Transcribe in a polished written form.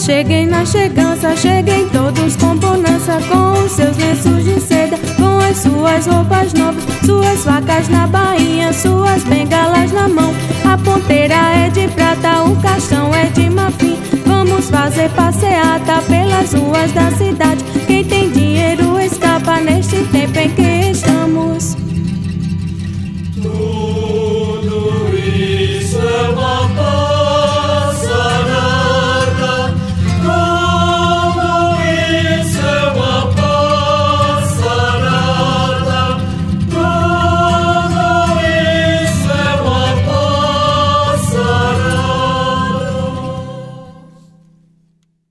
cheguem na chegança, cheguem todos com bonança, com os seus lenços de seda, com as suas roupas novas, suas facas na bainha, suas bengalas na mão. A ponteira é de prata, o caixão é de marfim. Vamos fazer passeata pelas ruas da cidade. Quem tem dinheiro